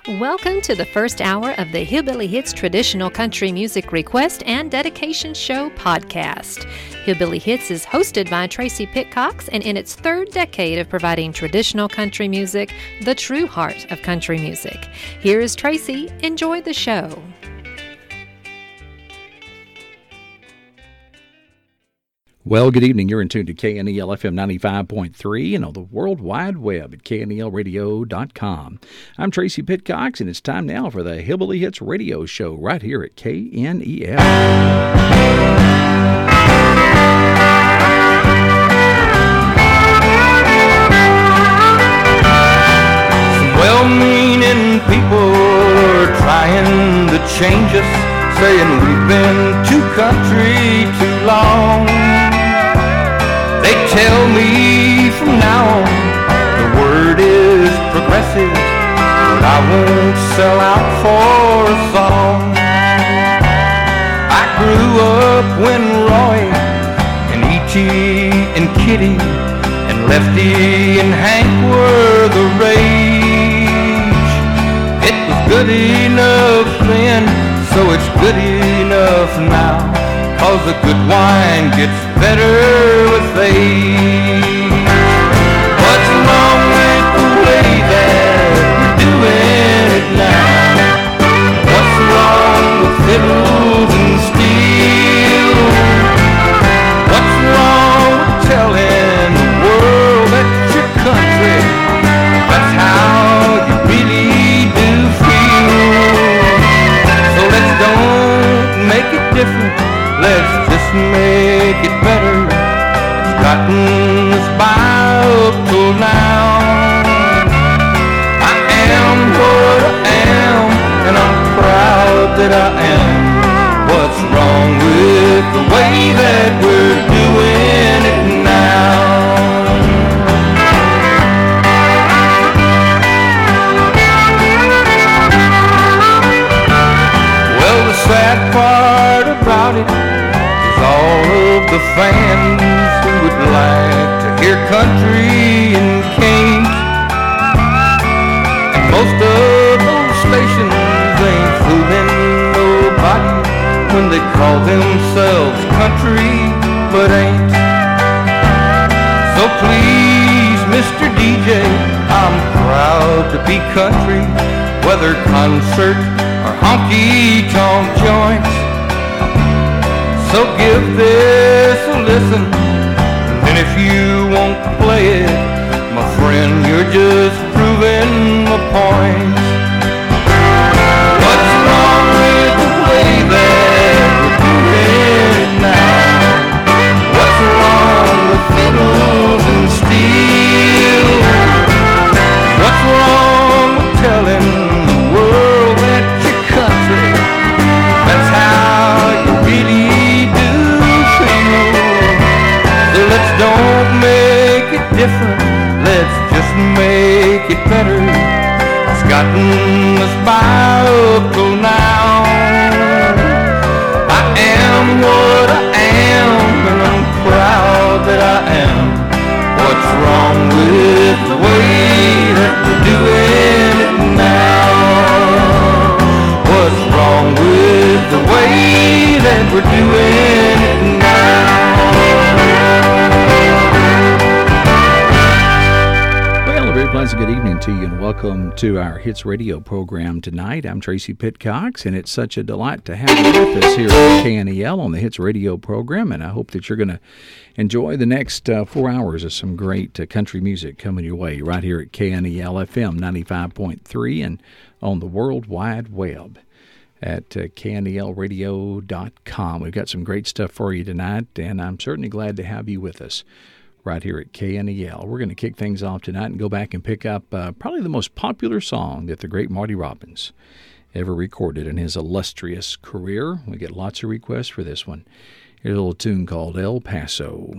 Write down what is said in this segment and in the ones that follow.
Welcome to the first hour of the Hillbilly Hits Traditional Country Music Request and Dedication Show podcast. Hillbilly Hits is hosted by Tracy Pitcox, and in its third decade of providing traditional country music, the true heart of country music. Here is Tracy. Enjoy the show. Well, good evening. You're in tune to KNEL FM 95.3 and on the World Wide Web at knelradio.com. I'm Tracy Pitcox, and it's time now for the Hillbilly Hits radio show right here at KNEL. Well-meaning people are trying to change us, saying we've been too country too long. They tell me from now on the word is progressive, but I won't sell out for a song. I grew up when Roy and E.T. and Kitty and Lefty and Hank were the rage. It was good enough then, so it's good enough now, 'cause the good wine gets better with age. What's wrong with the way that we're doing it now? What's wrong with fiddles and steel? What's wrong with telling the world that your country, that's how you really do feel? So let's don't make it different, let's just make it better. It's gotten us by up till now. I am what I am, and I'm proud that I am. What's wrong with the way that we're doing it now? Well, the sad part about it is all of the fans who would like to hear country and can't. And most of those stations ain't fooling nobody when they call themselves country but ain't. So please, Mr. DJ, I'm proud to be country, whether concert or honky-tonk joints. So give this a listen, and if you won't play it, my friend, you're just proving my point. What's wrong with the way that we're doing it now? What's wrong with fiddles and steel? What's wrong with telling the world that your country, that's how you really do feel? So let's don't make it different, let's just make it better. It's gotten us by up till now. I am what I am, and I'm proud that I am. What's wrong with the way that we're doing it now? What's wrong with the way that we're doing it now? Well, a very pleasant good evening to you, and welcome to our Hits Radio program tonight. I'm Tracy Pitcox, and it's such a delight to have you with us here at KNEL on the Hits Radio program, and I hope that you're going to enjoy the next 4 hours of some great country music coming your way right here at KNEL FM 95.3 and on the World Wide Web at knelradio.com. We've got some great stuff for you tonight, and I'm certainly glad to have you with us right here at KNEL. We're going to kick things off tonight and go back and pick up probably the most popular song that the great Marty Robbins ever recorded in his illustrious career. We get lots of requests for this one. Here's a little tune called El Paso.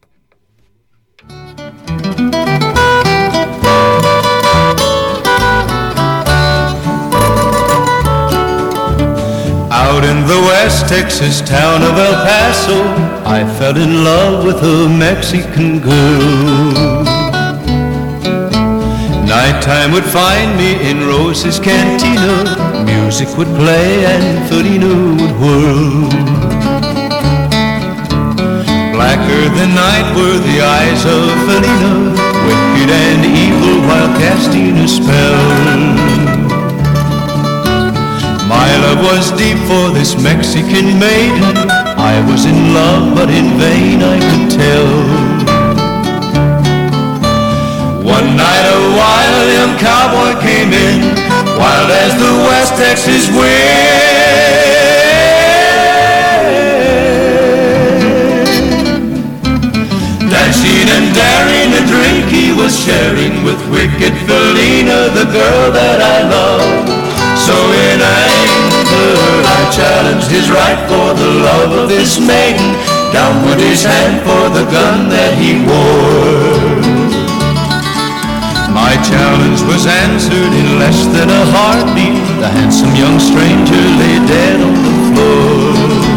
Out in the West Texas town of El Paso, I fell in love with a Mexican girl. Nighttime would find me in Rose's cantina. Music would play and Felina would whirl. Blacker than night were the eyes of Felina, wicked and evil while casting a spell. My love was deep for this Mexican maiden. I was in love, but in vain I could tell. One night a wild young cowboy came in, wild as the West Texas wind. Dashing and daring, a drink he was sharing with wicked Felina, the girl that I love. So in anger I challenged his right for the love of this maiden. Down went his hand for the gun that he wore. My challenge was answered in less than a heartbeat. The handsome young stranger lay dead on the floor.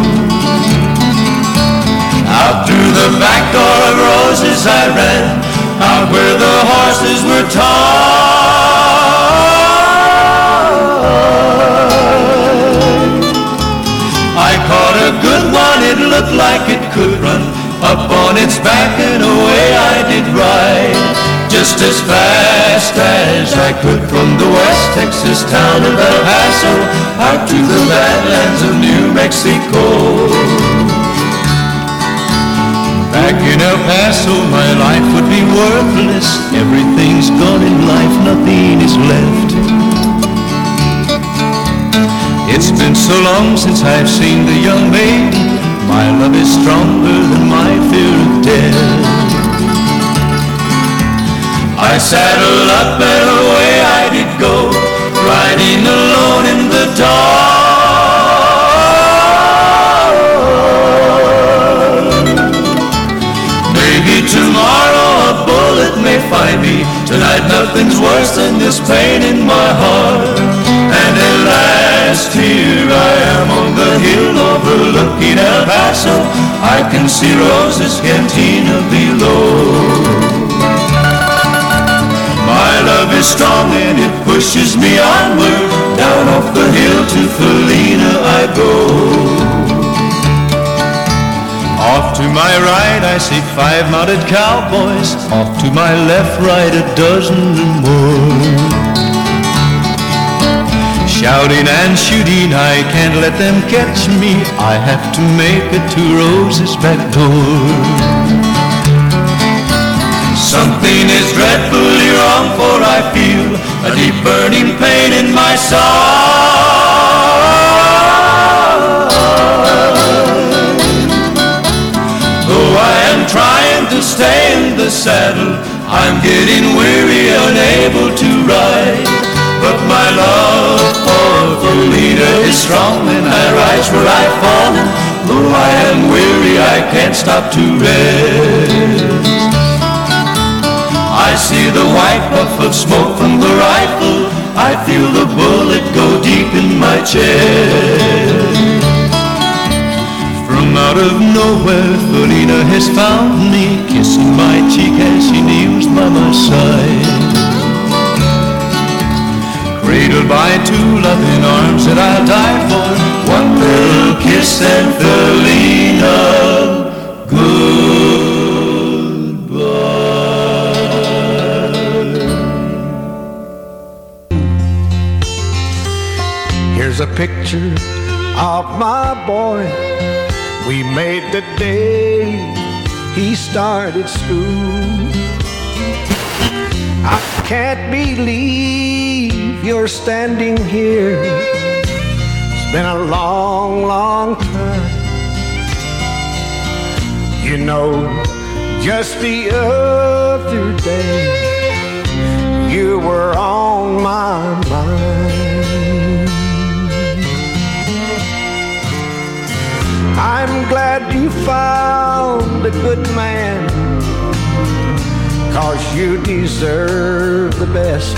Out through the back door of Roses I ran, out where the horses were tied. I caught a good one, it looked like it could run. Up on its back and away I did ride, just as fast as I could from the West Texas town of El Paso out to the badlands of New Mexico. Back in El Paso my life would be worthless. Everything's gone in life, nothing is left. It's been so long since I've seen the young maiden. My love is stronger than my fear of death. I saddled up and away I did go, riding alone in the dark. Maybe tomorrow a bullet may find me. Tonight nothing's worse than this pain in my heart. And at last here I am on the hill overlooking El Paso. I can see Rose's cantina below. My love is strong and it pushes me onward. Down off the hill to Felina I go. Off to my right I see 5 mounted cowboys. Off to my left, right, a dozen or more. Shouting and shooting, I can't let them catch me. I have to make it to Rose's back door. Something is dreadfully wrong, for I feel a deep burning pain in my side. Though I am trying to stay in the saddle, I'm getting weary, unable to ride. But my love for Felina is strong, and I rise where I've fallen. Though I am weary, I can't stop to rest. I see the white puff of smoke from the rifle. I feel the bullet go deep in my chest. From out of nowhere, Felina has found me, kissing my cheek as she kneels by my side. Cradled by 2 loving arms that I'll die for. One little kiss and Felina, goodbye. Here's a picture of my boy we made the day he started school. I can't believe you're standing here. It's been a long, long time. You know, just the other day you were on my mind. I'm glad you found a good man, 'cause you deserve the best.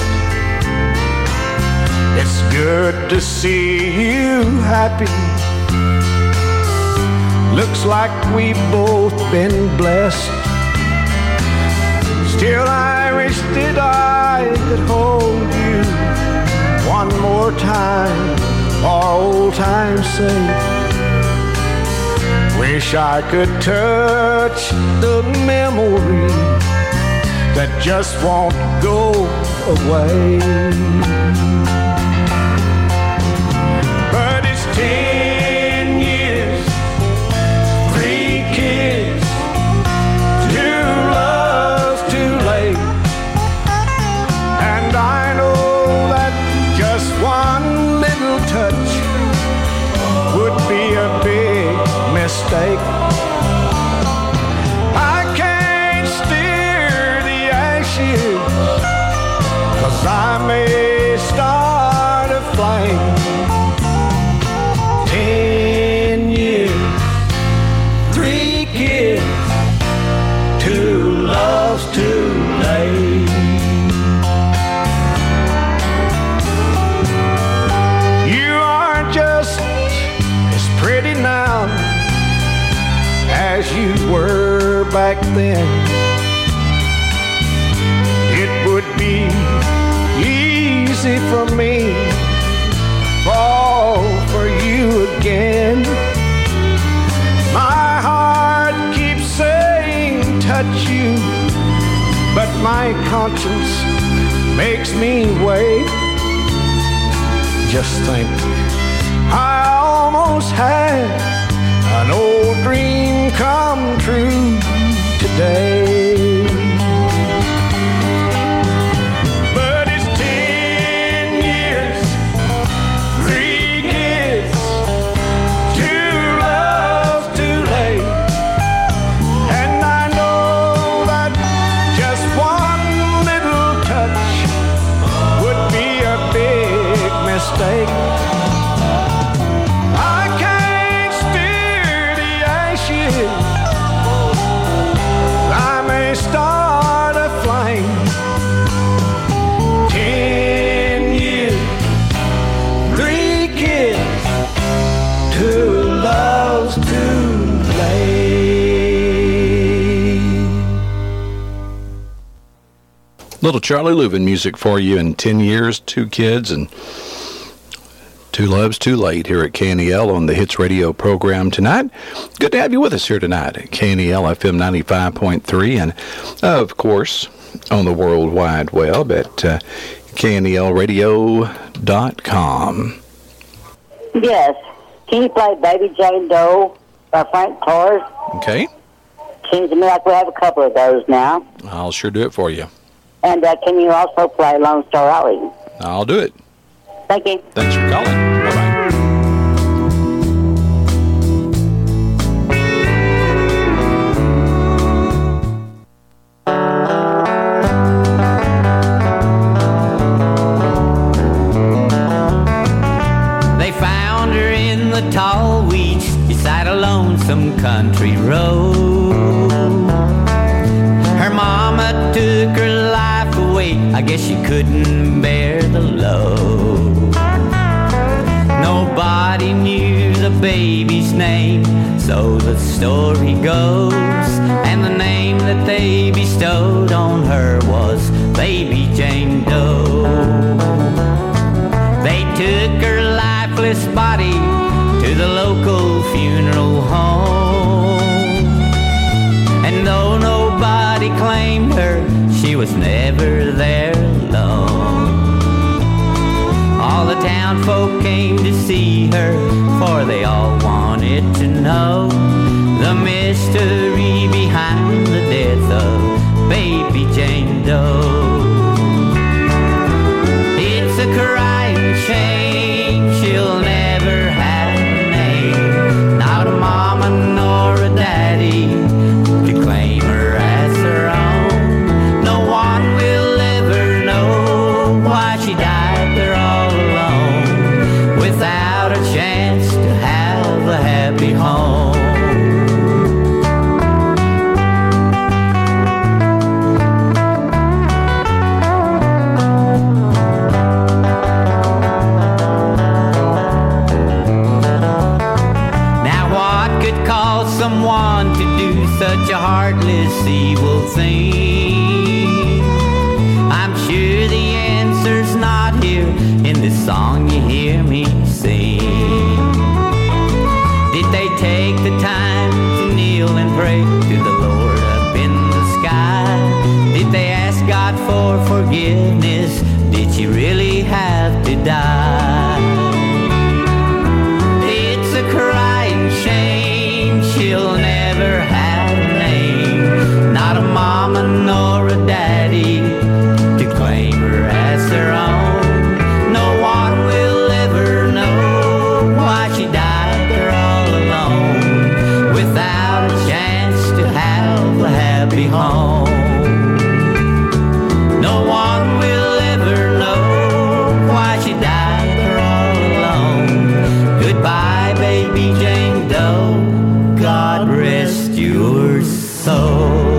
It's good to see you happy. Looks like we've both been blessed. Still I wish that I could hold you one more time for old time's sake. Wish I could touch the memory that just won't go away. But it's 10 years, 3 kids, 2 loves too late. And I know that just one little touch would be a big mistake. I can't steer the ashes, 'cause I may start a flame. 10 years, 3 kids, 2 loves too late. You aren't just as pretty now as you were back then. It would be easy for me to fall for you again. My heart keeps saying touch you, but my conscience makes me wait. Just think, I almost had an old dream come true today. But it's 10 years, 3 kids, 2 loves too late. And I know that just one little touch would be a big mistake. I may start a flame. 10 years, 3 kids, 2 loves too late. Little Charlie Louvin music for you in 10 years, 2 kids, and 2 loves too late here at KNEL on the Hits Radio program tonight. Good to have you with us here tonight at KNEL FM 95.3 and, of course, on the World Wide Web at KNELradio.com. Yes. Can you play Baby Jane Doe by Frank Torres? Okay. Seems to me like we have a couple of those now. I'll sure do it for you. And can you also play Lone Star Alley? I'll do it. Thank you. Thanks for calling. Bye-bye. They found her in the tall weeds beside a lonesome country road. Her mama took her life away. I guess she couldn't bear the load. Nobody knew the baby's name, so the story goes. And the name that they bestowed on her was Baby Jane Doe. They took her lifeless body to the local funeral home. And though nobody claimed her, she was never there alone. All the town folk came to see her, for they all wanted to know the mystery behind the death of Baby Jane Doe. It's a crying shame she'll never have a name, not a mama nor a daddy to claim her as her own. No one will ever know why she died there all alone, without a chance to have a happy home. Someone to do such a heartless, evil thing. song you hear me sing? Did they take the time to kneel and pray to the Lord up in the sky? Did they ask God for forgiveness? Did she really have to die? It's a crying shame she'll never have a name, not a mama nor a daddy to claim her as their own. No one will ever know why she died there all alone, without a chance to have a happy home. No one will ever know why she died there all alone. Goodbye, baby Jane Doe, God rest your soul.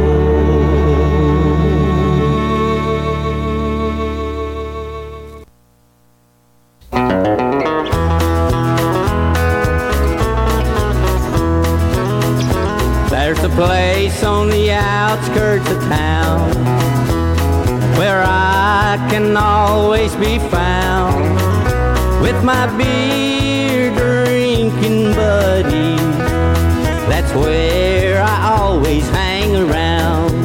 There's a place on the outskirts of town where I can always be found with my beer drinking buddy. That's where I always hang around.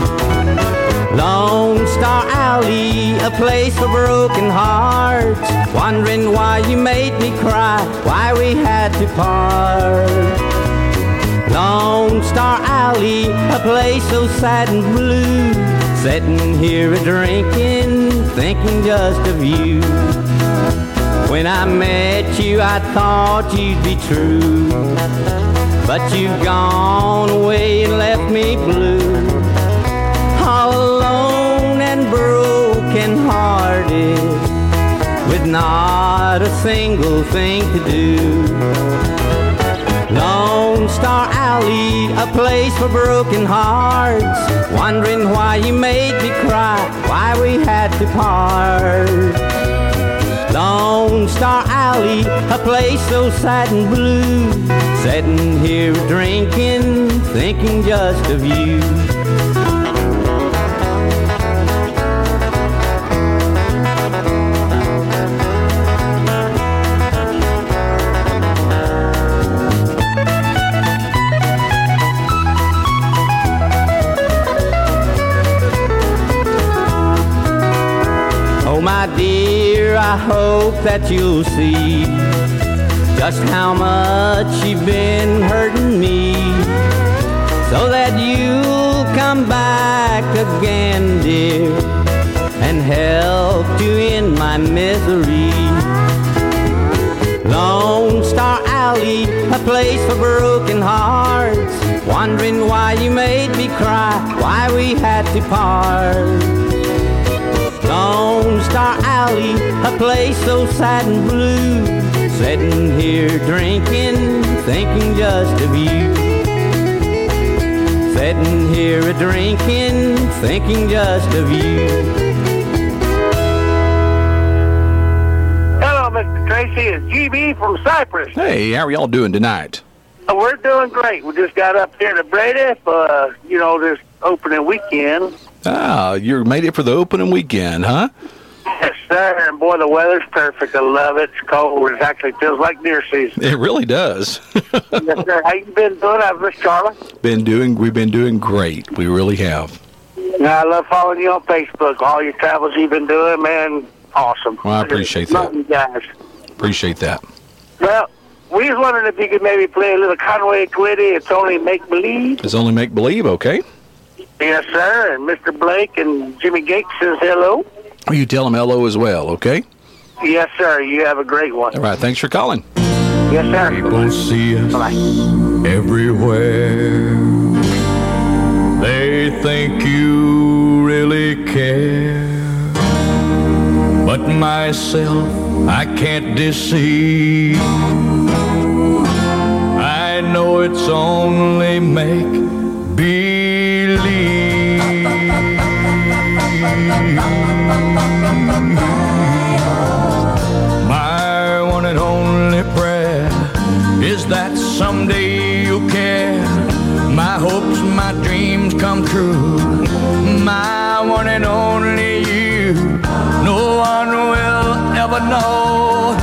Lone Star Alley, a place for broken hearts, wondering why you made me cry, why we had to part. Lone Star Alley, a place so sad and blue, sitting here a-drinking, thinking just of you. When I met you, I thought you'd be true, but you've gone away and left me blue, all alone and broken-hearted, with not a single thing to do. Lone Star Alley, a place for broken hearts, wondering why you made me cry, why we had to part. Lone Star Alley, a place so sad and blue, sitting here drinking, thinking just of you. My dear, I hope that you'll see just how much you've been hurting me, so that you'll come back again, dear, and help to end my misery. Lone Star Alley, a place for broken hearts, wondering why you made me cry, why we had to part. Lone Star Alley, a place so sad and blue, sitting here drinking, thinking just of you. Sitting here a-drinking, thinking just of you. Hello, Mr. Tracy. It's GB from Cyprus. Hey, how are y'all doing tonight? We're doing great. We just got up here to Breda for, this opening weekend. Ah, you made it for the opening weekend, huh? Yes, sir. And boy, the weather's perfect. I love it. It's cold. It actually feels like deer season. It really does. Yes, sir. How you been doing? I've missed Charlie. We've been doing great. We really have. I love following you on Facebook. All your travels you've been doing, man. Awesome. Well, I appreciate that. Love you guys. Appreciate that. Well, we was wondering if you could maybe play a little Conway Twitty. It's only make-believe. It's only make-believe, okay? Yes, sir. And Mr. Blake and Jimmy Gates says hello. You tell them hello as well, okay? Yes, sir. You have a great one. All right. Thanks for calling. Yes, sir. People see us everywhere. They think you really care. But myself, I can't deceive. I know it's only make-believe. My one and only prayer is that someday you'll care. My hopes, my dreams come true. My one and only you. No one will ever know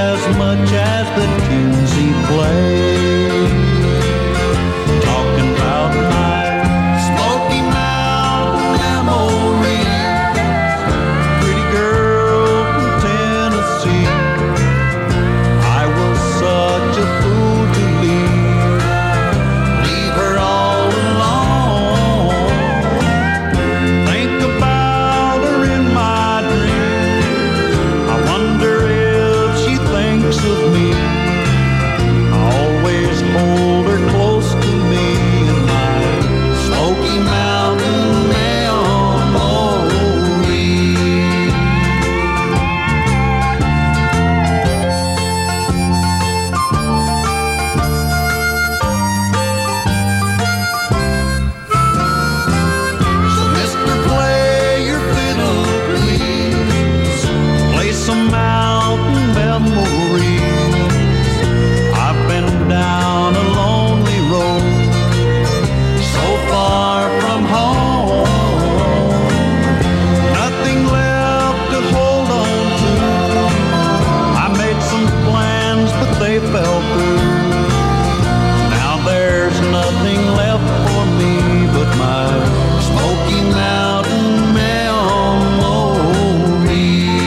as much as the tunes he played. Talking about my Smoky Mountain memories, pretty girl from Tennessee. I was such a fool to leave her all alone. Think about her in my dreams. I wonder if she thinks of me. I always hold her close to me in my Smoky Mountain memory. So Mr. Play your fiddle, please. Play some mountain memories. I've been down a lonely road, so far from home. Nothing left to hold on to. I made some plans, but they fell through. Now there's nothing left for me but my Smoky Mountain memory.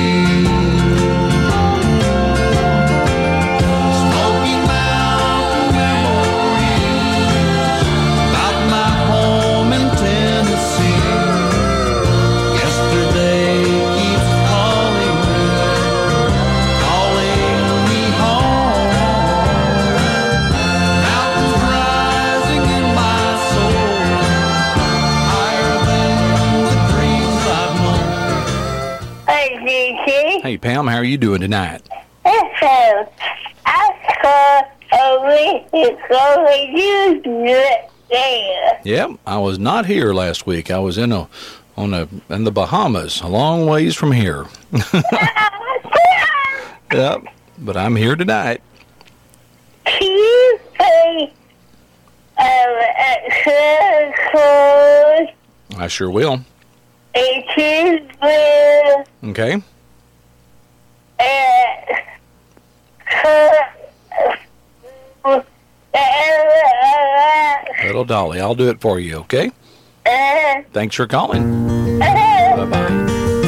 Smoky Mountain memories about my home in Tennessee. Yesterday keeps calling me home. Mountains rising in my soul, higher than the dreams I've known. Hey, DC. Hey, Pam, how are you doing tonight? Listen, I saw a vehicle with you there. Yep, I was not here last week. I was in the Bahamas, a long ways from here. Yep, but I'm here tonight. Can you play I sure will. it is with Okay. Little Dolly, I'll do it for you, okay? Thanks for calling. Bye-bye.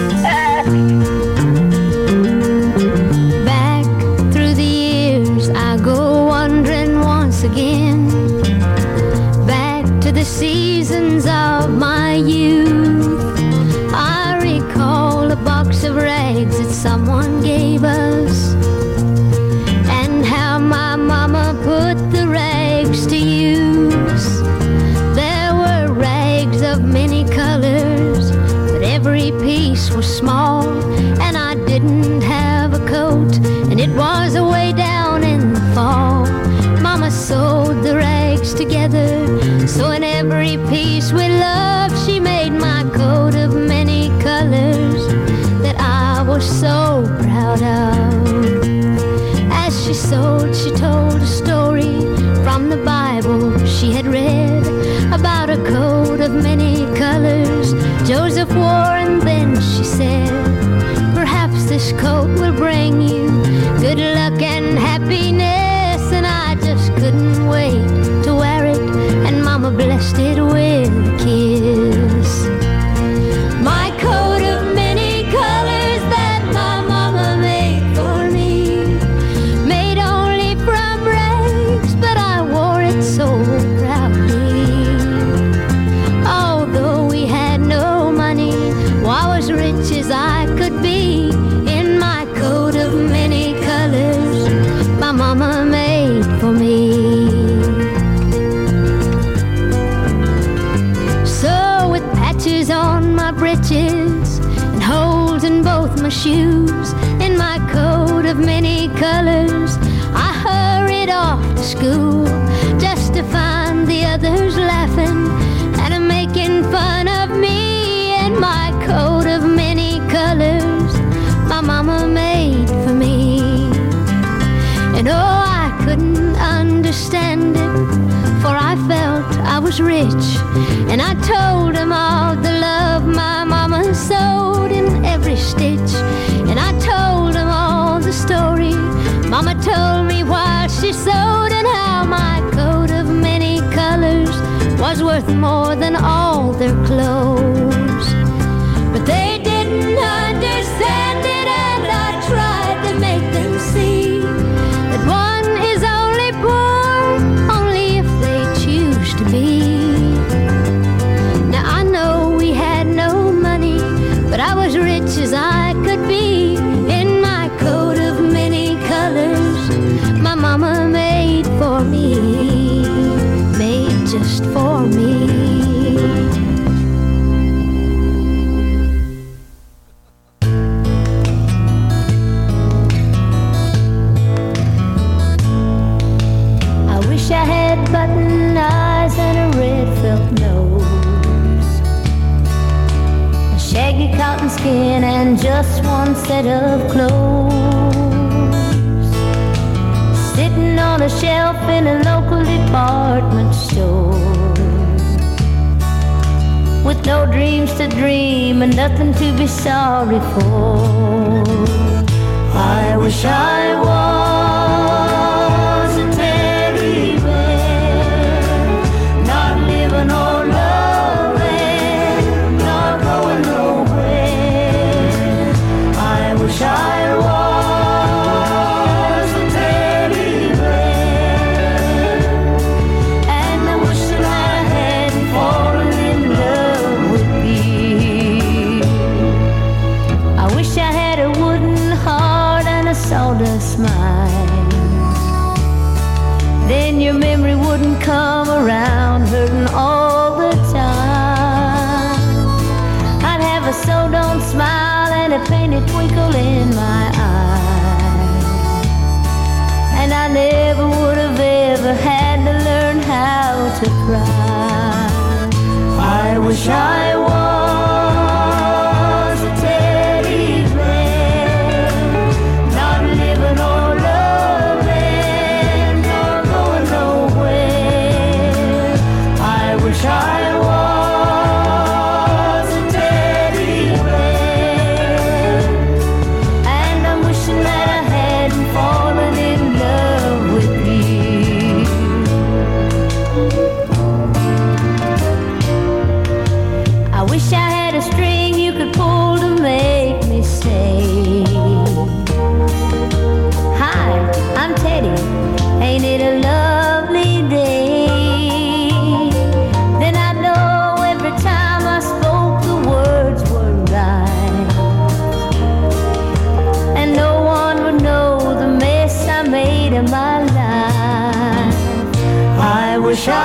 Back through the years I go wandering once again, back to the seasons of my youth. I recall a box of rags that someone gave us, and how my mama put the rags to use. There were rags of many colors, but every piece was small, and I didn't have a coat, and it was away down in the fall. Mama sewed the rags together, so in every piece with love she made my coat of many colors that I was so proud of. As she sewed, she told a story from the Bible she had read about a coat of many colors Joseph wore, and then she said, perhaps this coat will bring you good luck and happiness. And I just couldn't wait to wear it, and Mama blessed it with a kiss. My coat of many colors that my mama made for me, made only from rags, but I wore it so proudly. Although we had no money, well, I was rich as I could be in my coat of many colors my mama made for me. So with patches on my breeches and holes in both my shoes, in my coat of many colors, I hurried off to school, just to find the others laughing and making fun of me and my coat of many colors my mama made for me. And oh, I couldn't understand it, for I felt I was rich, and I told them all the love my mama sewed in every stitch, and I told them all the story told me while she sewed and how my coat of many colors was worth more than all their clothes. But they didn't understand it, and I tried to make them see that one is only poor only if they choose to be. Now I know we had no money, but I was rich as I could be. In my coat of many colors my mama made for me, made just for me. I wish I had button eyes and a red felt nose, a shaggy cotton skin and just one set of clothes, sitting on a shelf in a local department store, with no dreams to dream and nothing to be sorry for. I wish I was a teddy bear, not living or loving, not going nowhere. I wish I was a teddy bear, and I wish that I hadn't fallen in love with you. I wish I had a wooden heart and a sawdust smile. Then your memory wouldn't come around hurting all the time. I'd have a so-don't smile and a painted twinkle in my eye, and I never would have ever had to learn how to cry. I wish I was a teddy bear, not living or loving, nor going nowhere. I wish I was a teddy bear, and I'm wishing that I hadn't fallen in love with you. I wish I had a string you could pull to make me say, hi, I'm Teddy, ain't it a lovely day? Then I'd know every time I spoke the words were right, and no one would know the mess I made of my life. I wish I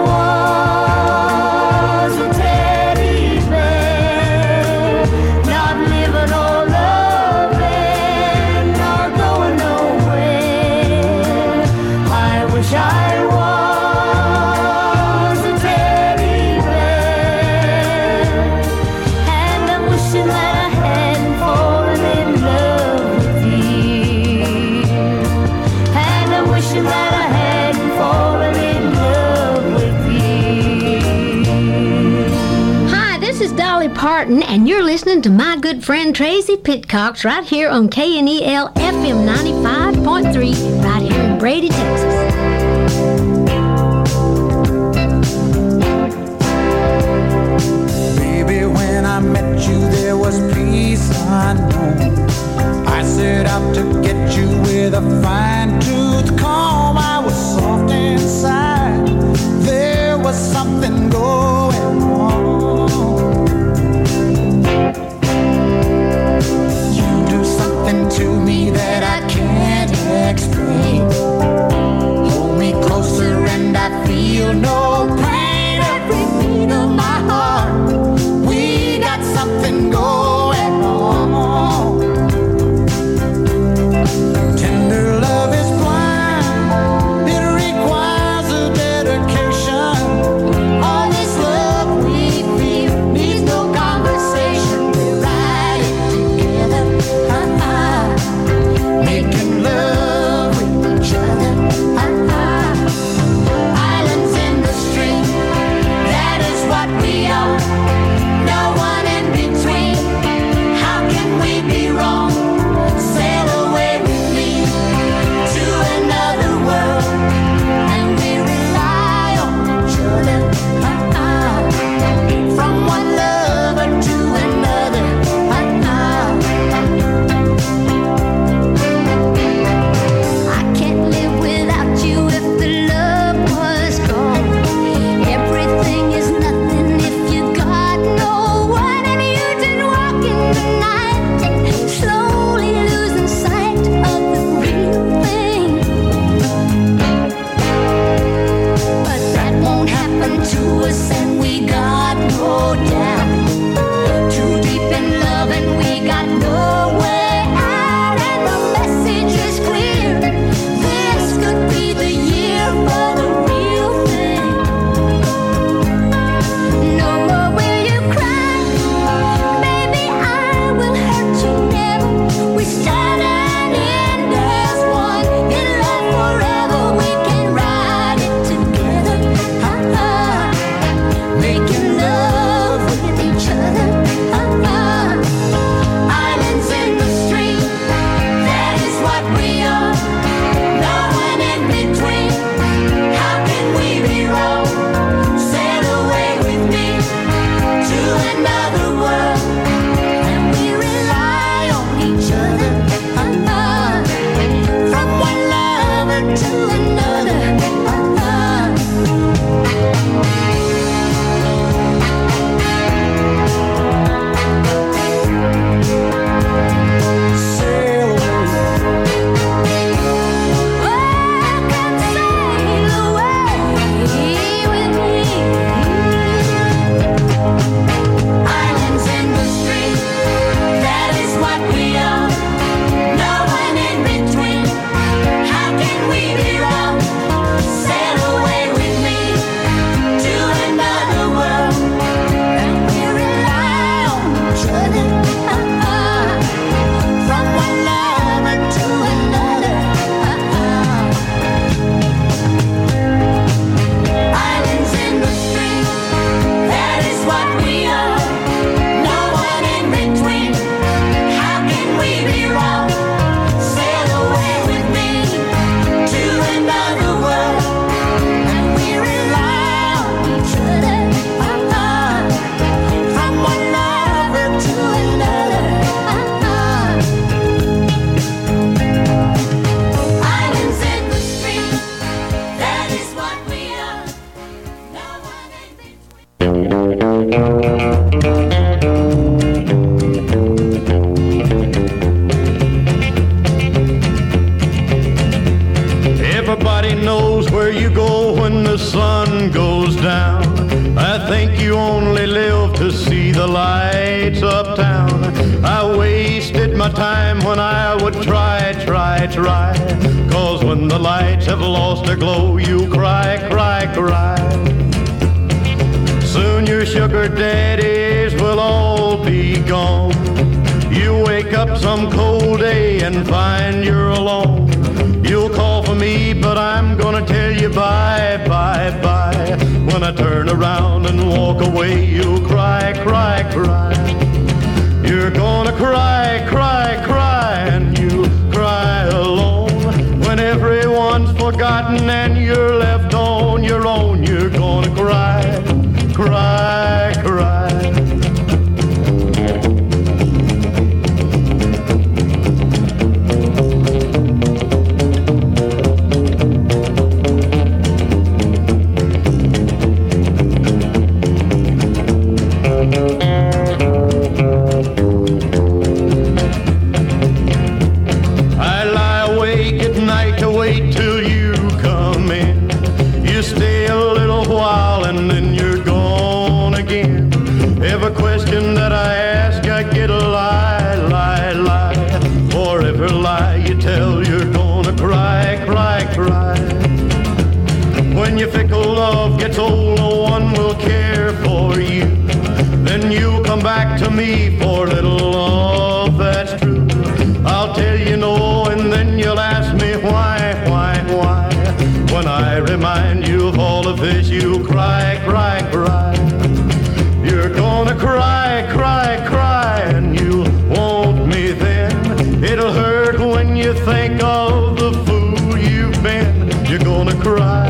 was a teddy bear, not living or loving, nor going nowhere. I wish I was a teddy bear, and I'm wishing that I hadn't fallen in love with you, and I'm wishing that I hadn't fallen in love with you. Hi, this is Dolly Parton, and you're listening to my good friend Tracy Pitcox right here on KNEL FM 95.3 right here in Brady, Texas. Baby, when I met you, there was peace unknown. I set out to get you with a fine-tooth comb. I was soft inside. There was something going on. You do something to me that I can't explain. Hold me closer and I feel no pain. Every beat of my heart, we got something going on. Tender love is blind. where you go when the sun goes down. I think you only live to see the lights uptown. I wasted my time when I would try. Cause when the lights have lost their glow, you cry. Soon your sugar daddies will all be gone. You wake up some cold day and find you're alone. You'll call for me, but I'm gonna tell you bye. When I turn around and walk away, you'll cry. You're gonna cry, and you cry alone. When everyone's forgotten and you're left on your own, you're gonna cry. I lie awake at night to wait till you come in. You stay a little while and then you're gone again. Every question that I ask, I get a lie. For every lie you tell, you're gonna cry. When your fickle love gets old, no one will care for you. Then you'll come back to me for a little love that's true. I'll tell you no, and then you'll ask me why. When I remind you of all of this, you'll cry. You're gonna cry, and you want me then. It'll hurt when you think of the fool you've been. You're gonna cry.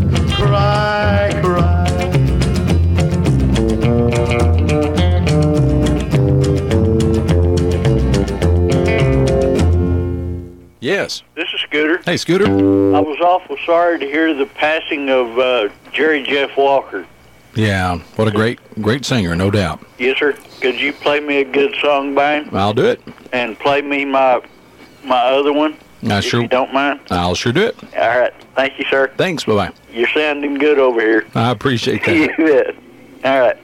Yes. This is Scooter. Hey, Scooter. I was awful sorry to hear the passing of Jerry Jeff Walker. Yeah, what a great singer, no doubt. Yes, sir. Could you play me a good song by him? I'll do it. And play me my other one, if you don't mind? I'll sure do it. All right. Thank you, sir. Thanks, bye-bye. You're sounding good over here. I appreciate that. You bet. All right.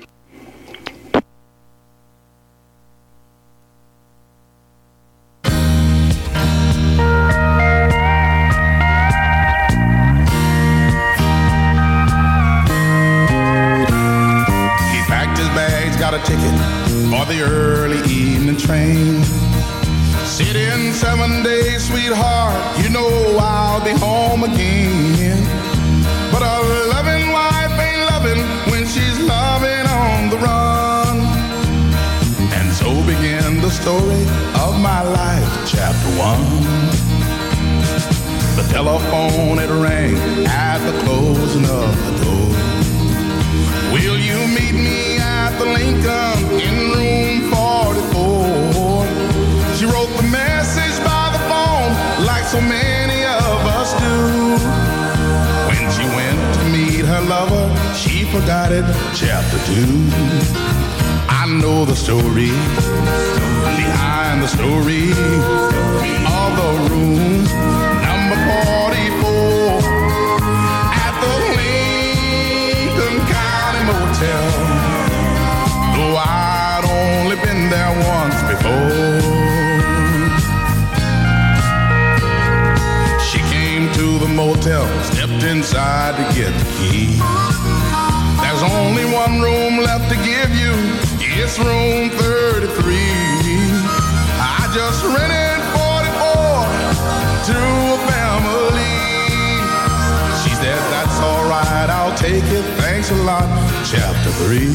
Got a ticket for the early evening train. Sit in 7 days, sweetheart, you know I'll be home again. But a loving wife ain't loving when she's loving on the run. And so began the story of my life, chapter 1. The telephone, it rang at the closing of the door. Will you meet me at the Lincoln in room 44? She wrote the message by the phone like so many of us do. When she went to meet her lover, she forgot it, chapter 2. I know the story behind the story of the room number 44 at the Lincoln County Motel. Though I'd only been there once before. She came to the motel, stepped inside to get the key. There's only one room left to give you, it's room 33. I just rented 44 to a family. She said, that's all right, I'll take it, thanks a lot, chapter 3.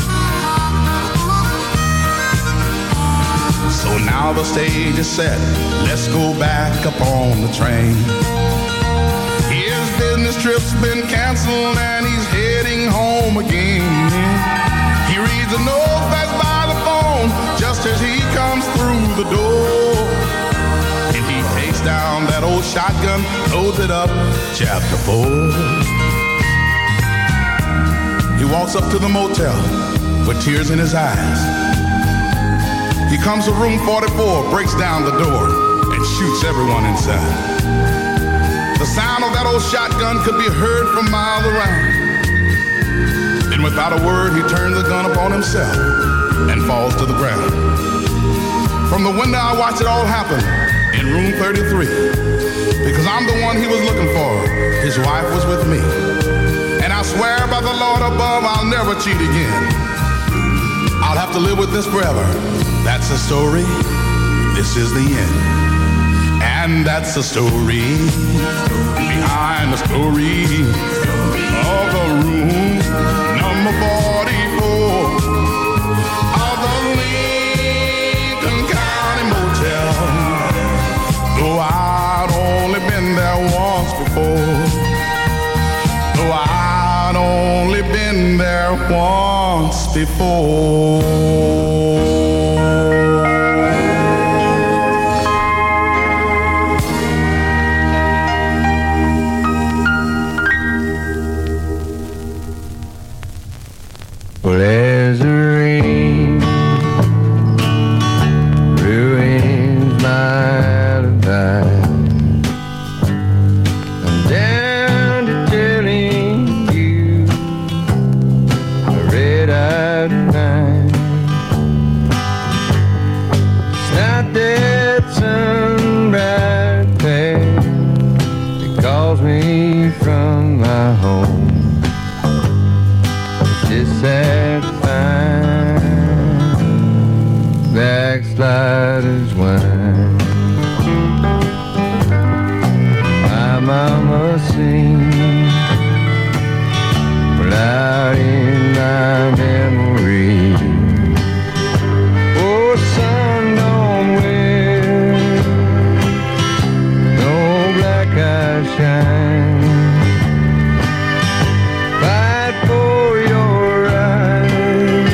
So now the stage is set, let's go back up on the train. His business trip's been canceled and he's heading home again. He reads a note that's by the phone just as he comes through the door. And he takes down that old shotgun, loads it up, chapter 4. He walks up to the motel with tears in his eyes. He comes to room 44, breaks down the door, and shoots everyone inside. The sound of that semi-auto shotgun could be heard from miles around. Then without a word, he turns the gun upon himself and falls to the ground. From the window, I watched it all happen in room 33. Because I'm the one he was looking for. His wife was with me. And I swear by the Lord above, I'll never cheat again. I'll have to live with this forever. That's the story. This is the end. And that's the story behind the story of the room number 44 of the Lincoln County Motel. Though I'd only been there once before. Though I'd only been there once before. Well, as the rain ruins my alibi, I'm down to telling you a red-eyed night. It's not that sunbright path that calls me from my home. It's that fine backslider's wine. My mama sings loud in my memory. Oh, sun don't wear no black eye shine. Fight for your right,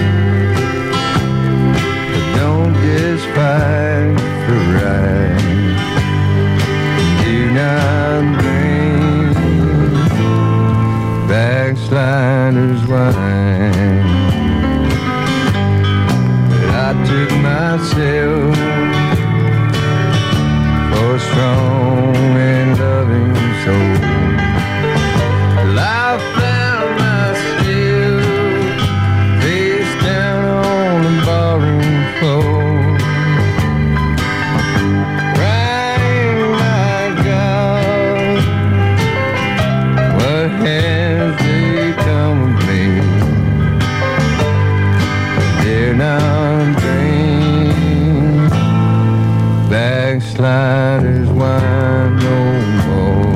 but don't just fight for right. Do not drink backslider's wine. But I took myself for a strong and loving soul. Till I found myself face down on the barroom floor, crying, my God, what has become of me? Dare not drink backslider's wine no more.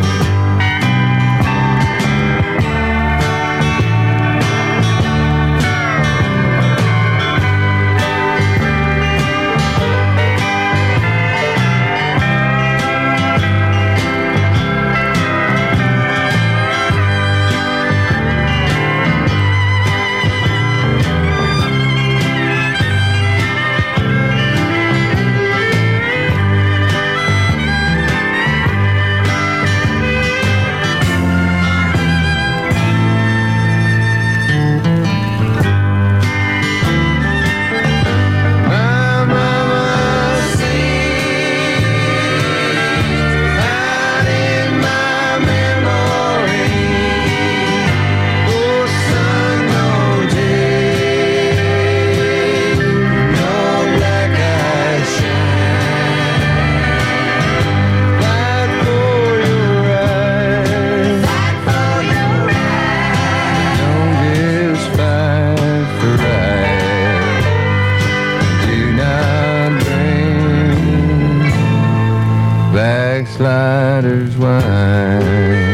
Backslider's wine.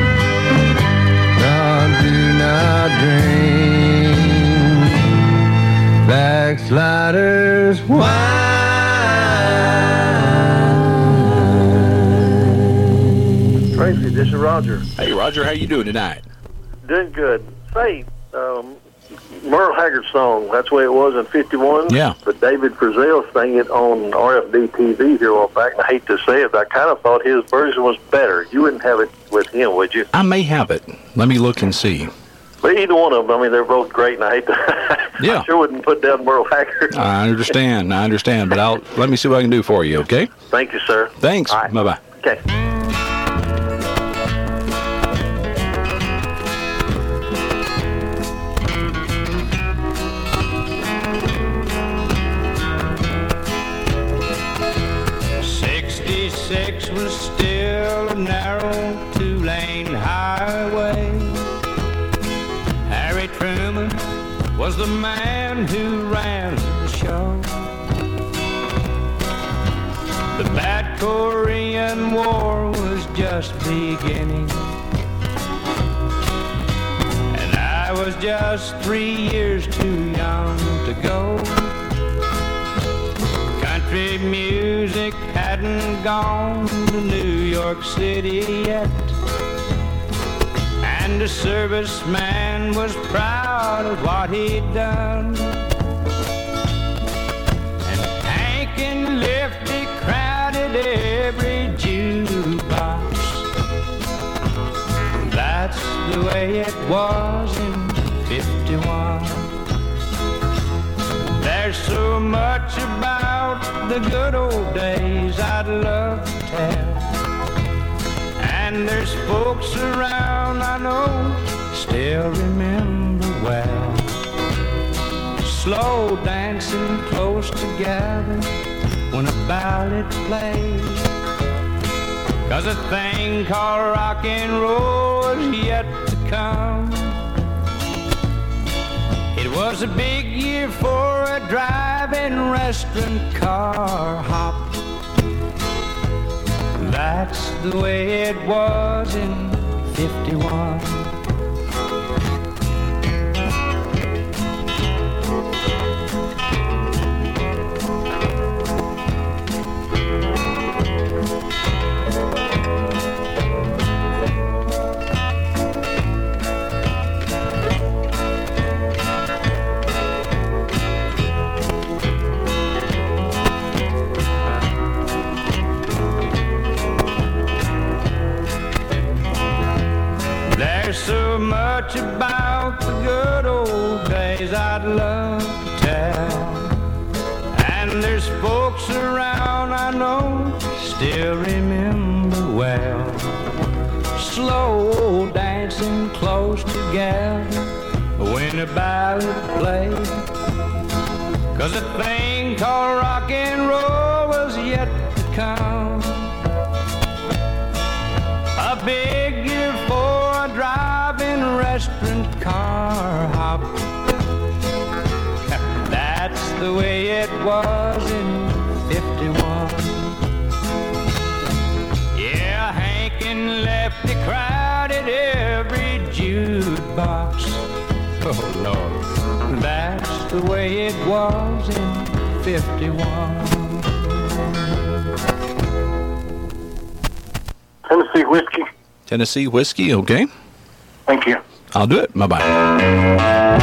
No, do not drink backslider's wine. Tracy, this is Roger. Hey, Roger, how you doing tonight? Doing good. Say, Merle Haggard's song, that's the way it was in 51. Yeah. But David Frizzell sang it on RFD TV here a while back, and I hate to say it, but I kind of thought his version was better. You wouldn't have it with him, would you? I may have it. Let me look and see. But either one of them, I mean, they're both great, and I hate to... Yeah. I sure wouldn't put down Merle Haggard. I understand, but let me see what I can do for you, okay? Thank you, sir. Thanks. All right. Bye-bye. Okay. was still a narrow two-lane highway. Harry Truman was the man who ran the show. The bad Korean War was just beginning, and I was just 3 years too young to go. Country music hadn't gone to New York City yet, and the serviceman was proud of what he'd done. And Hank and Lefty crowded every jukebox. That's the way it was in 51. There's so much about the good old days I'd love to tell, and there's folks around I know still remember well. Slow dancing close together when a ballad plays, 'cause a thing called rock and roll is yet to come. It was a big year for a drive-in restaurant car hop. That's the way it was in 51. There's so much about the good old days I'd love to tell, and there's folks around I know still remember well. Slow dancing close together when a ballad played, 'cause a thing called rock and roll was yet to come. A big year for a drive-in restaurant car hop. That's the way it was in 51. Yeah, Hank and Lefty crowded every jukebox. Oh, Lord, that's the way it was in 51. Tennessee whiskey. Tennessee whiskey, okay. Thank you. I'll do it. Bye-bye.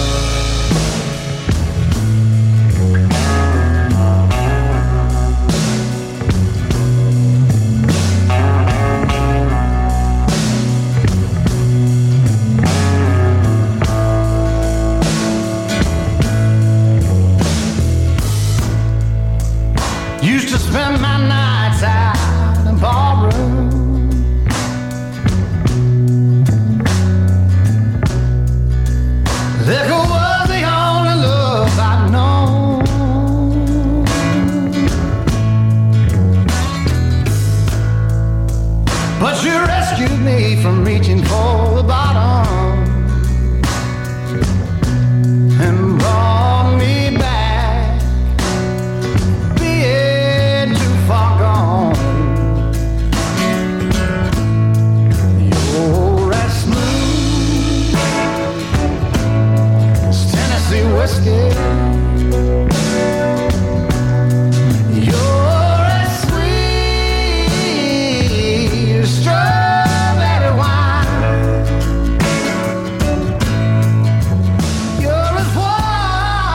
Used to spend my nights out in ballroom. Liquor was the only love I'd known. But you rescued me from reaching for the bottom and brought me back, being too far gone. You're as smooth as Tennessee whiskey. You're as sweet as strawberry wine. You're as warm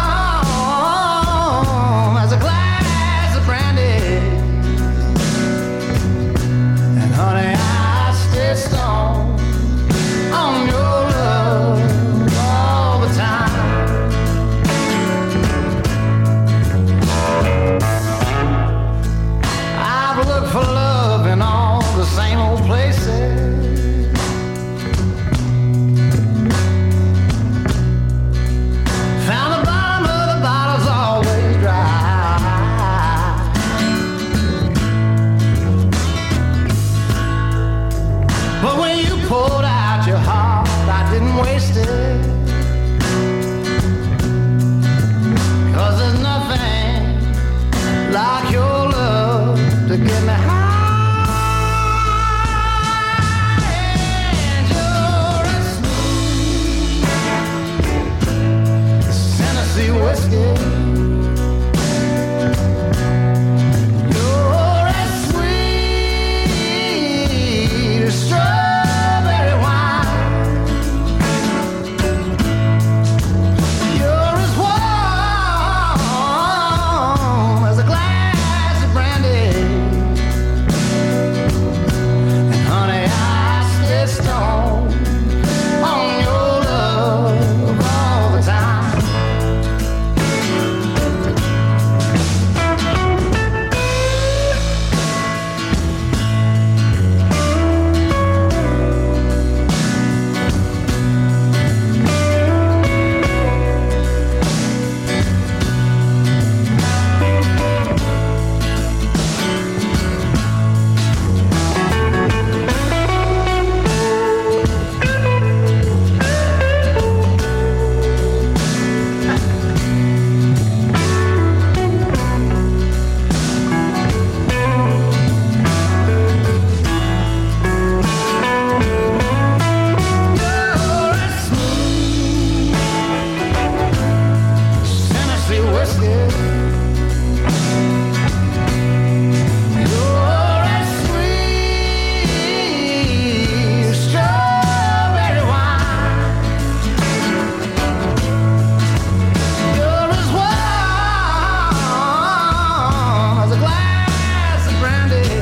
poured out your heart, I didn't waste it. 'Cause there's nothing like your love to get me high. And you're as smooth as Tennessee whiskey. You're as sweet as strawberry wine. You're as warm as a glass of brandy. And honey, I stay stoned on your love all the time. You're as smooth as Tennessee whiskey. You're as sweet as strawberry wine. You're as warm as a glass of brandy.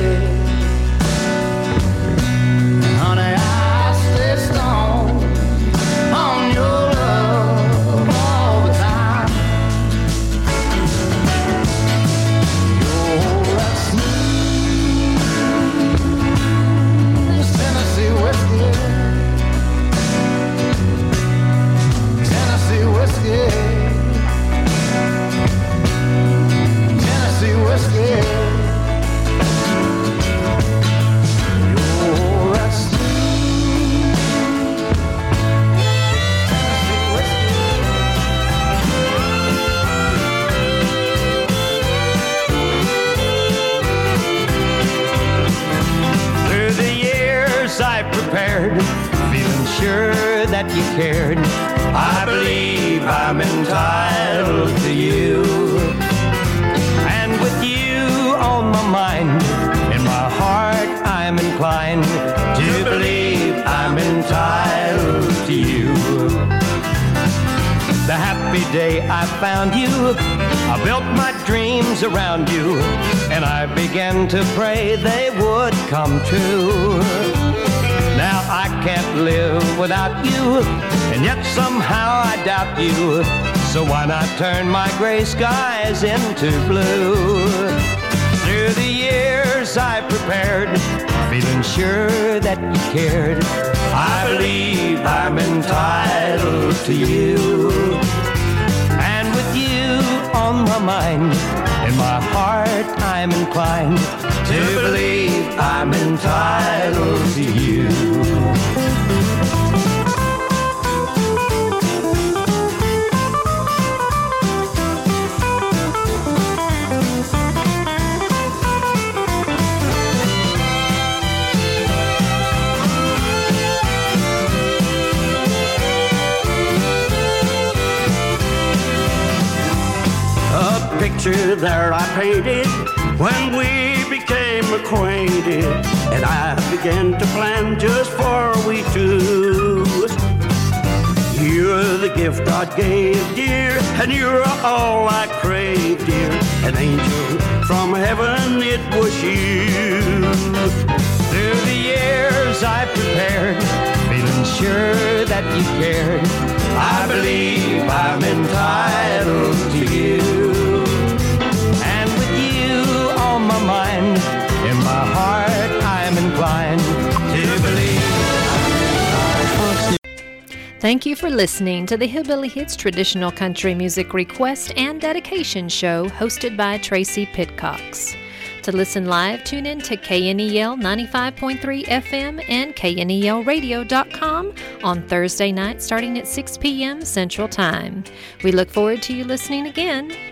Honey, I stay stoned on your love all the time. You're as smooth as Tennessee whiskey. Tennessee whiskey. Tennessee whiskey. You're as smooth Tennessee whiskey. Through the years I prepared, feeling sure that you cared. I believe I'm entitled to you. And with you on my mind, in my heart I'm inclined to believe I'm entitled to you. The happy day I found you, I built my dreams around you, and I began to pray they would come true. Now I can't live without you, and yet somehow I doubt you. So why not turn my gray skies into blue? Through the years I prepared, feeling sure that you cared. I believe I'm entitled to you. And with you on my mind, in my heart I'm inclined to believe I'm entitled to you. Picture there I painted when we became acquainted, and I began to plan just for we two. You're the gift God gave, dear, and you're all I crave, dear. An angel from heaven, it was you. Through the years I prepared, feeling sure that you cared. I believe I'm entitled to you. And with you on my mind, in my heart I'm inclined to believe I'm entitled. Thank you for listening to the Hillbilly Hits Traditional Country Music Request and Dedication Show hosted by Tracy Pitcox. To listen live, tune in to KNEL 95.3 FM and KNELradio.com on Thursday night starting at 6 p.m. Central Time. We look forward to you listening again.